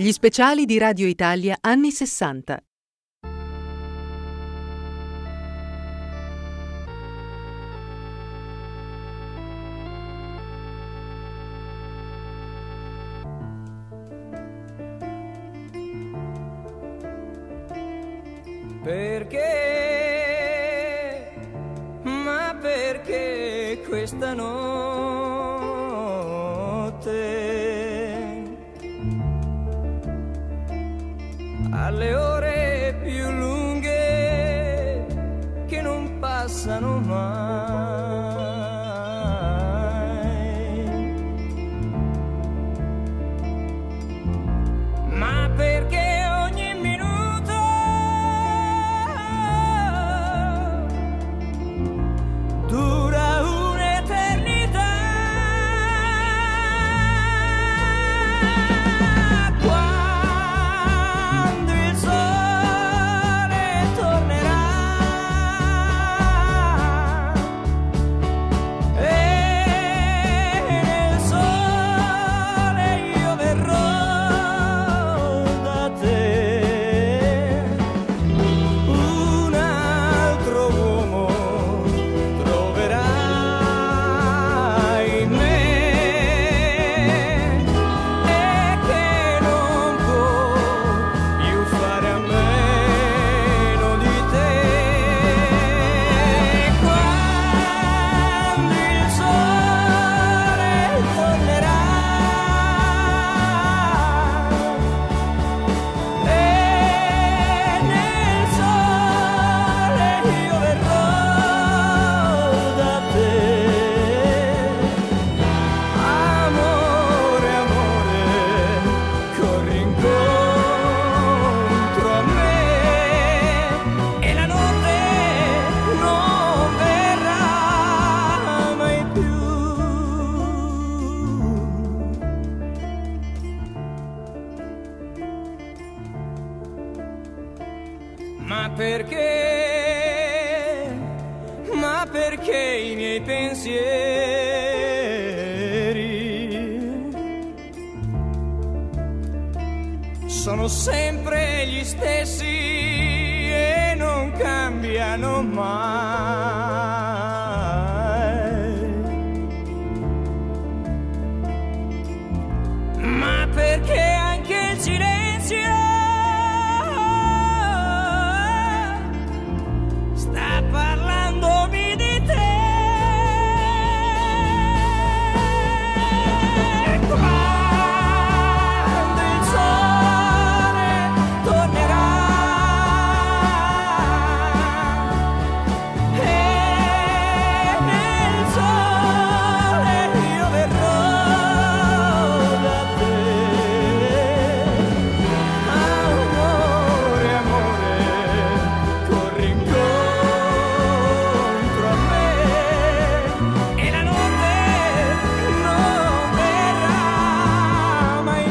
Gli speciali di Radio Italia anni 60. Perché? Ma perché questa notte alle ore più lunghe che non passano mai? Ma perché ogni minuto dura un'eternità? Quando il sole tornerà e nel sole io verrò da te, un altro uomo troverai in me e che non può più fare a meno di te. Quando il sole tornerà e nel sole io verrò da te. Amore, amore, corri incontro a me e la notte non verrà mai più. Ma perché? Ma perché i miei pensieri sono sempre gli stessi e non cambiano mai? Ma perché anche il silenzio sta parlandomi di te? Quando il sole tornerà e nel sole io verrò da te. Amore, amore, corri incontro a me e la notte non verrà mai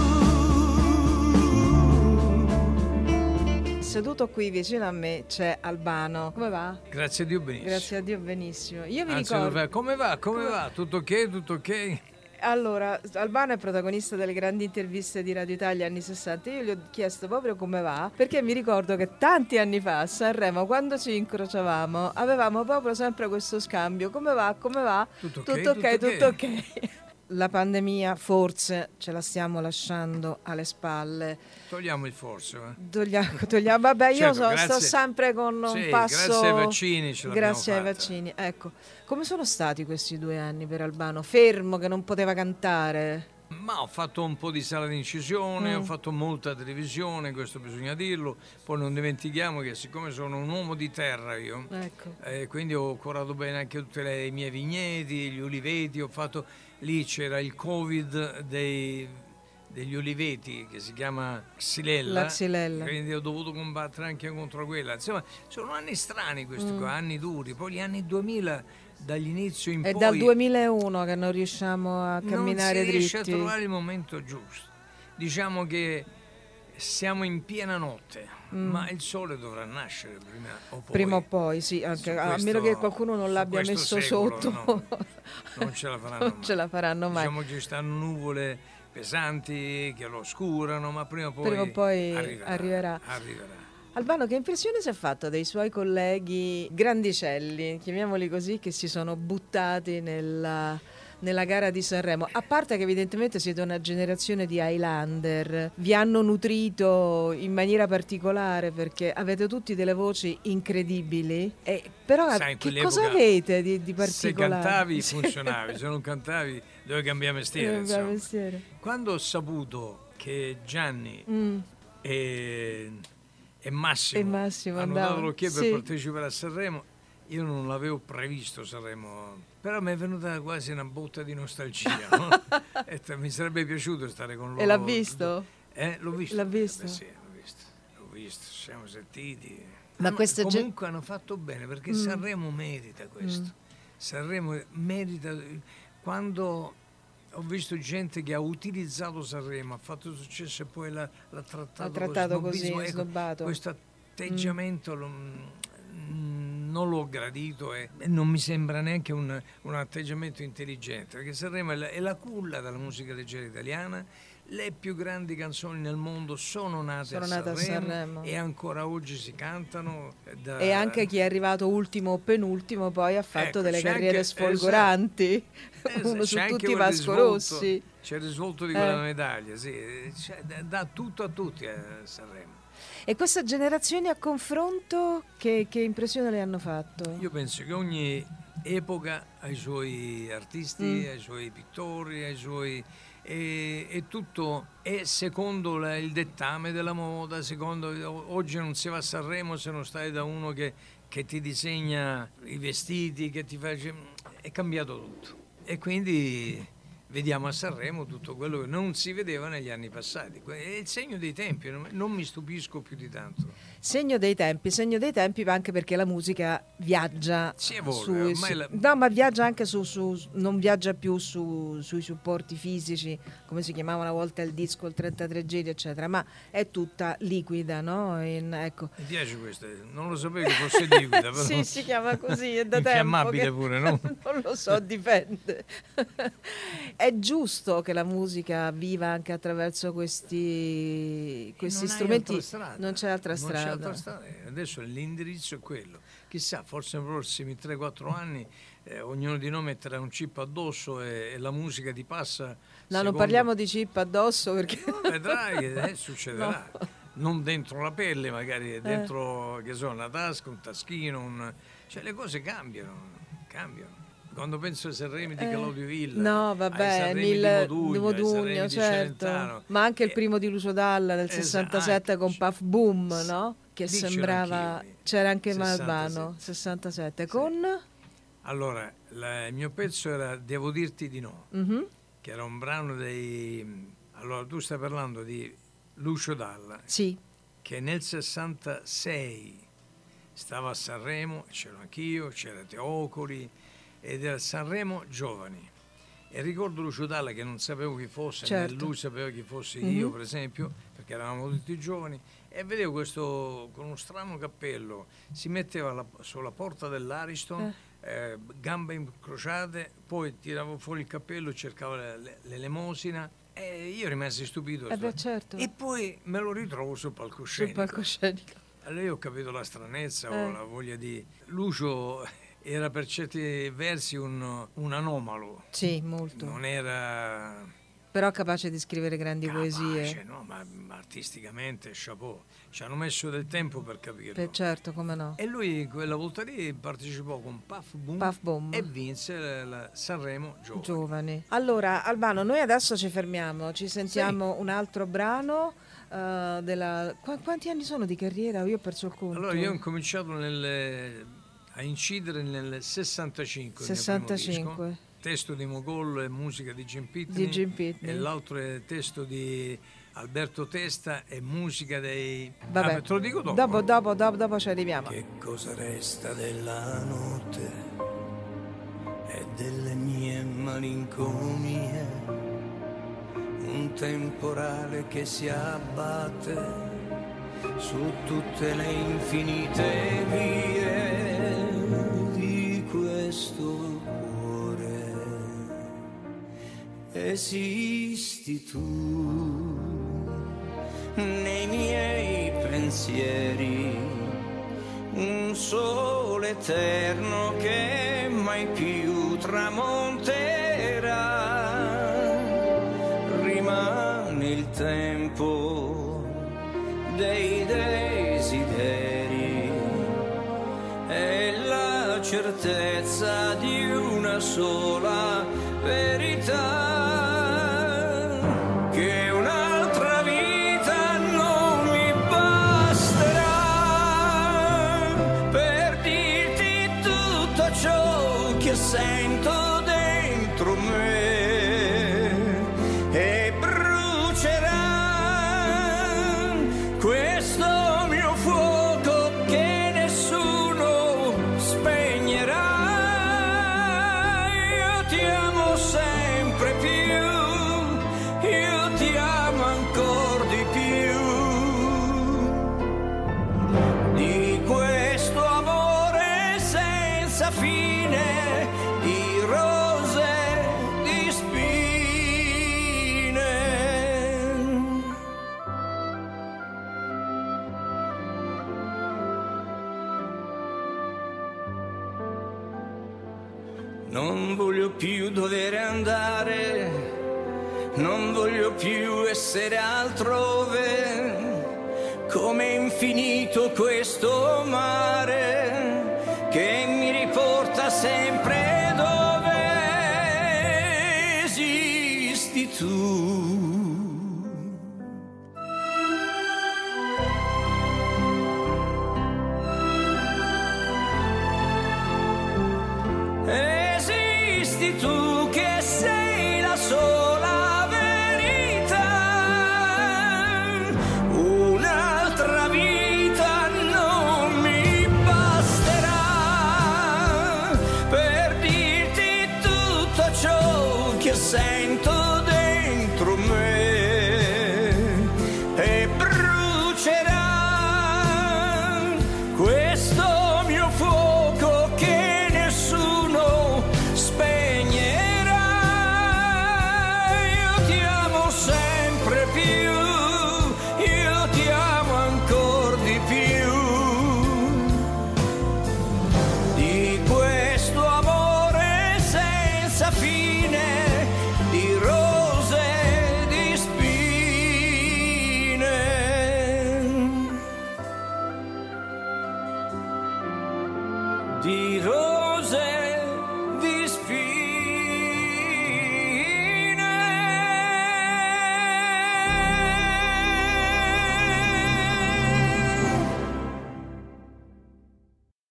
più. Seduto qui vicino a me c'è Albano. Come va? Grazie a Dio benissimo. Grazie a Dio benissimo. Io mi Anzi, ricordo. come va? Tutto ok? Tutto ok? Allora, Albano è protagonista delle grandi interviste di Radio Italia anni 60. Io gli ho chiesto proprio come va, perché mi ricordo che tanti anni fa a Sanremo, quando ci incrociavamo, avevamo proprio sempre questo scambio. Come va? Come va? Tutto ok, Tutto ok, tutto tutto ok. ok. La pandemia forse ce la stiamo lasciando alle spalle. Togliamo il forse. Togliamo. Vabbè, io Certo, sto grazie. sempre con un Sì, passo. grazie ai vaccini ce l'abbiamo Grazie ai fatta. vaccini. Ecco, come sono stati questi 2 anni per Albano? Fermo, che non poteva cantare. Ma ho fatto un po' di sala di incisione, ho fatto molta televisione, questo bisogna dirlo. Poi non dimentichiamo che siccome sono un uomo di terra io, Ecco. quindi ho curato bene anche tutti i miei vigneti, gli uliveti, ho fatto lì c'era il Covid degli uliveti che si chiama Xylella, La Xylella. quindi ho dovuto combattere anche contro quella. Insomma, sono anni strani questi qua, anni duri. Poi gli anni 2000 dall'inizio in È poi dal 2001 che non riusciamo a camminare non si riesce a dritti. trovare il momento giusto. Diciamo che siamo in piena notte, ma il sole dovrà nascere Prima o poi, sì, anche, a meno che qualcuno non l'abbia messo secolo, sotto. no, non ce la faranno Non mai. ce la faranno mai. Diciamo che ci stanno nuvole pesanti che lo oscurano, ma prima o poi arriverà. Albano, che impressione si è fatto dei suoi colleghi grandicelli, chiamiamoli così, che si sono buttati nella gara di Sanremo? A parte che evidentemente siete una generazione di Highlander, vi hanno nutrito in maniera particolare perché avete tutti delle voci incredibili, però Sai, che cosa avete di particolare? Se cantavi funzionavi, se non cantavi dovevi cambiare mestiere. Quando ho saputo che Gianni e Massimo hanno dato l'ok per partecipare a Sanremo, io non l'avevo previsto Sanremo, però mi è venuta quasi una botta di nostalgia, no? Mi sarebbe piaciuto stare con loro. E l'ha visto? L'ho visto. L'ha visto? Sì, l'ho visto, ci siamo sentiti. Ma comunque hanno fatto bene, perché Sanremo merita questo. Sanremo merita. Quando ho visto gente che ha utilizzato Sanremo, ha fatto successo e poi l'ha trattato così, snobbato. Questo atteggiamento non l'ho gradito e non mi sembra neanche un atteggiamento intelligente, perché Sanremo è la culla della musica leggera italiana. Le più grandi canzoni nel mondo sono nate a Sanremo e ancora oggi si cantano. E anche chi è arrivato ultimo o penultimo poi ha fatto delle carriere sfolgoranti. Uno su tutti Vasco Rossi. C'è il risvolto di quella medaglia, sì. Dà tutto a tutti a Sanremo. E questa generazione a confronto che impressione le hanno fatto? Io penso che ogni epoca ha i suoi artisti, ha i suoi pittori, ha i suoi... E tutto è secondo il dettame della moda. Oggi non si va a Sanremo se non stai da uno che ti disegna i vestiti, che ti fa... È cambiato tutto e quindi vediamo a Sanremo tutto quello che non si vedeva negli anni passati. È il segno dei tempi, non mi stupisco più di tanto. Segno dei tempi, ma anche perché la musica viaggia. Si evolve, no, ma viaggia anche non viaggia più sui supporti fisici, come si chiamava una volta il disco, il 33 giri, eccetera, ma è tutta liquida, no? Ecco. Mi piace questo, non lo sapevo che fosse liquida, però. Sì, si chiama così, è da infiammabile tempo. Pure, no? Non lo so, dipende. È giusto che la musica viva anche attraverso questi strumenti. Non c'è altra strada. Adesso l'indirizzo è quello. Chissà, forse nei prossimi 3-4 anni ognuno di noi metterà un chip addosso e la musica ti passa. Non parliamo di chip addosso perché... No, vedrai che succederà. No. Non dentro la pelle, magari dentro che so, una tasca, un taschino, cioè le cose cambiano. Quando penso ai Sanremi di Claudio Villa, no, vabbè, di Modugno, certo, ma anche il primo di Lucio Dalla nel 67 con Puff Boom, no? Che sembrava, c'era anche Albano, 67 con... Allora, il mio pezzo era Devo dirti di no, che era un brano allora tu stai parlando di Lucio Dalla, sì, che nel 66 stava a Sanremo, c'ero anch'io, c'era Teocoli, ed era Sanremo Giovani, e ricordo Lucio Dalla che non sapevo chi fosse, certo, né lui sapeva chi fossi io, per esempio, perché eravamo tutti giovani, e vedevo questo con uno strano cappello, si metteva sulla porta dell'Ariston, gambe incrociate, poi tirava fuori il cappello, cercava l'elemosina, e io rimasi stupito. Certo. E poi me lo ritrovo sul palcoscenico. Allora io ho capito la stranezza o la voglia di... Lucio era per certi versi un anomalo. Sì, molto. Non era... Però capace di scrivere grandi poesie. No, ma artisticamente, chapeau. Ci hanno messo del tempo per capirlo. Certo, come no. E lui quella volta lì partecipò con Puff Boom e vinse la Sanremo Giovani. Allora, Albano, noi adesso ci fermiamo, ci sentiamo un altro brano. Quanti anni sono di carriera? Io ho perso il conto. Allora, io ho cominciato a incidere nel 65. 65. Testo di Mogol e musica di Jim Pitney. E l'altro è testo di Alberto Testa e musica dei... Vabbè, te lo dico dopo. Dopo ci arriviamo. Che cosa resta della notte e delle mie malinconie? Un temporale che si abbatte su tutte le infinite vie di questo cuore, esisti tu nei miei pensieri, un sole eterno che mai più tramonterà. Rimane il tempo dei desideri e la certezza di una sola verità, che un'altra vita non mi basterà per dirti tutto ciò che sento dentro me e brucerà questo mio fuoco che nessuno spegnerà. Io ti amo sempre più, io ti amo ancora di più, di questo amore senza fine, di rose, di spine. Non voglio più dover andare, non voglio più essere altrove, come infinito questo mare che mi riporta sempre dove esisti tu.